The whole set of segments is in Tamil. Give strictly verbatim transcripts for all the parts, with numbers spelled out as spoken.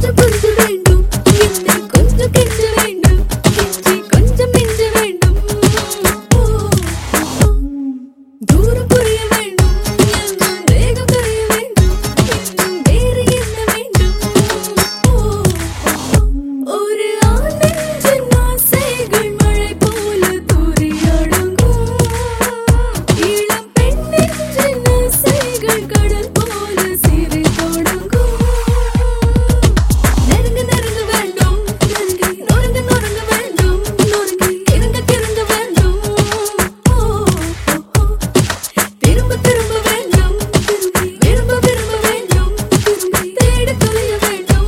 கொஞ்சம் புரிஞ்சு வேண்டும் என்னை கொஞ்சம் கெஞ்ச வேண்டும் கெஞ்சி கொஞ்சம் மிஞ்ச வேண்டும் தூரம் புரிய வேண்டும் எல்லாம் வேகம் புரிய வேண்டும் இன்னும் வேறு என்ன வேண்டும் ஒரு ஆனந்த ஆசைகள் மழை போல தூரி அடங்கும் இளம் பெண்ணின் ஆசைகள் கடல் போல சிறி தொடங்கும் நெருங்க நெருங்க வேண்டும் நெருங்கி நொறுங்க நொறுங்க வேண்டும் நொறுங்கி கிறங்க கிறங்க வேண்டும் திரும்ப திரும்ப வேண்டும் திரும்பி விரும்ப விரும்ப வேண்டும் திரும்பி தேடி தொலைய வேண்டும்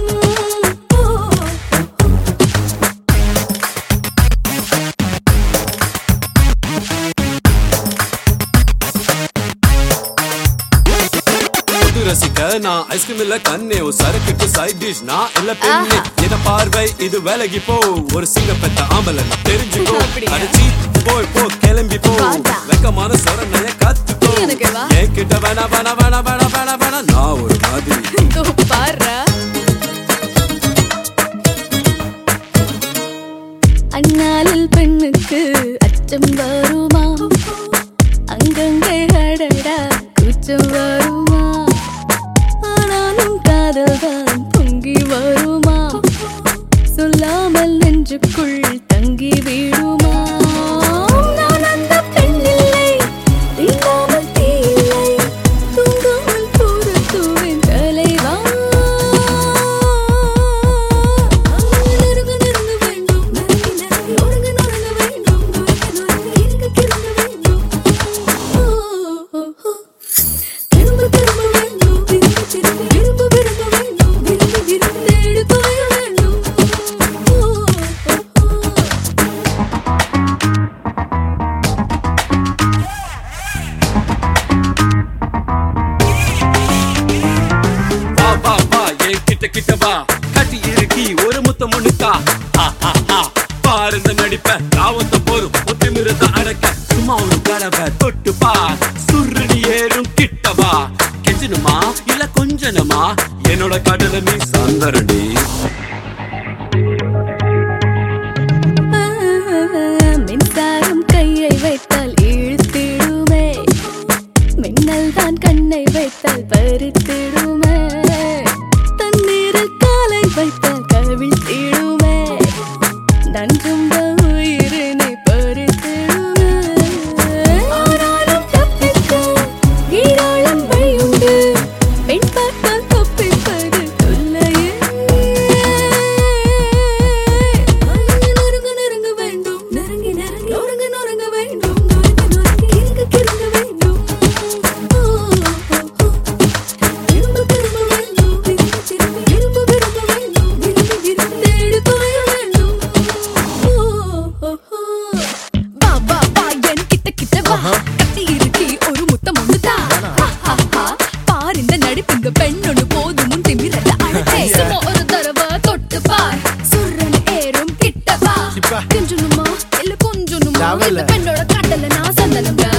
ரசிக்க நான் ஐஸ்கிரீம் இல்ல கண்ணே ஒரு சரக்குக்கு சைட் டிஷ் நான் இல்ல பெண்ணே என பார்வை இது விலகி போ ஒரு சிங்க பெத்த ஆம்பளை தெரிஞ்சுக்கோ அடிச்சி போய் போ கிளம்பி போ வெக்கமான சொரணைய கத்துக்கோ என் கிட்ட வேணா வேணா வேணா வேணா வேணா வேணா நான் ஒரு மாதிரி பாரு அண்ணாலில் பெண்ணுக்கு அச்சம் வருமா அங்கங்கே அடடா கூச்சம் வருமா ஆனாலும் காதல் தான் பொங்கி வருமா சொல்லாமல் நெஞ்சுக்குள் தங்கி விடுமா நான் அந்த பெண்ணில்லை தீண்டாமல் தீயில்லை தூங்காமல் பொறுத்துவேன் தலைவா நெருங்க நெருங்க வேண்டும் நெருங்கி நெருங்கி நொறுங்க நொறுங்க வேண்டும் நொறுங்க நொறுங்க கிறங்க கிறங்க வேண்டும் திரும்ப திரும்ப வேண்டும் திரும்ப திரும்ப விரும்ப விரும்ப வேண்டும் விரும்பி விரும்பி தேடி தொலைய வேண்டும் வா வா வா என் கிட்ட கிட்ட வா கட்டி இருக்கி ஒரு முத்தம் முன்னுக்கா பாரு இந்த நடிப்ப காவத்த போதும் ஒத்துமிருந்த அடக்க சும்மா ஒரு கடவை தொட்டு பா சுருடி ஏறும் கிட்டவா கெஞ்சனுமா இல்ல கொஞ்சனமா என்னோட கடல நீ சந்தரடி மின்சாரம் கையை வைத்தால் இழுத்திடுமே மின்னல் தான் கண்ணை வைத்தால் பறித்திடுமே தண்ணீரில் காலை வைத்தால் கவிழ்த்திடுமே நஞ்சும் உயிரினை பறித்திடுமே ஆனாலும் தப்பிக்க ஈராளம் வழியுண்டு பெண் பார்த்தால் தப்பிப்பது தொல்லையே நெருங்க நெருங்க வேண்டும் நெருங்கி நெருங்கி நொறுங்க நொறுங்க வேண்டும் நொறுங்க நொறுங்கி கிறங்க கிறங்க வேண்டும் திரும்ப திரும்ப வேண்டும் திரும்ப திரும்ப விரும்ப விரும்ப வேண்டும் விரும்பி விரும்பி தேடி தொலைய வேண்டும் வா வா வா என் கிட்ட கிட்ட வா கட்டி இருக்கி ஒரு முத்தம் ஒண்ணுதா பார் இந்த நடிப்பு இந்த பெண்ணொன்னு போதும் முன் திமிரத அழகே சும்மா ஒரு தடவை தொட்டு பார் சுரன் ஏறும் கிட்ட வா கொஞ்சனுமா இல்ல கொஞ்சனுமா இந்த பெண்ணோட காட்டல நான் சந்தனங்க